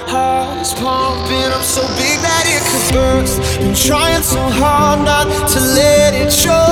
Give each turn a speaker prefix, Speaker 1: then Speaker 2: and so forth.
Speaker 1: Heart is pumping, I'm so big that it could burst. Been trying so hard not to let it show.